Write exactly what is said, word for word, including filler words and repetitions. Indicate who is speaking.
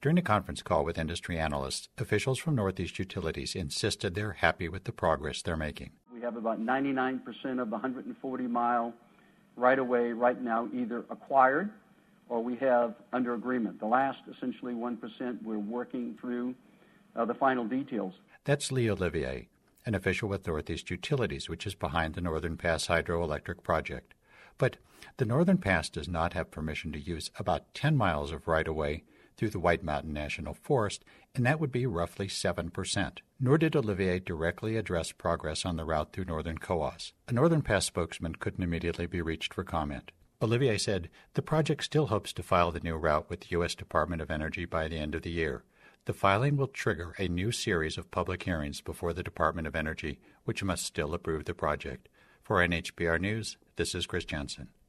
Speaker 1: During a conference call with industry analysts, officials from Northeast Utilities insisted they're happy with the progress they're making.
Speaker 2: We have about ninety-nine percent of the one hundred forty mile right-of-way right now either acquired or we have under agreement. The last, essentially one percent, we're working through uh, the final details.
Speaker 1: That's Lee Olivier, an official with Northeast Utilities, which is behind the Northern Pass hydroelectric project. But the Northern Pass does not have permission to use about ten miles of right-of-way through the White Mountain National Forest, and that would be roughly seven percent. Nor did Olivier directly address progress on the route through northern Coos. A Northern Pass spokesman couldn't immediately be reached for comment. Olivier said the project still hopes to file the new route with the U S Department of Energy by the end of the year. The filing will trigger a new series of public hearings before the Department of Energy, which must still approve the project. For N H P R News, this is Chris Jensen.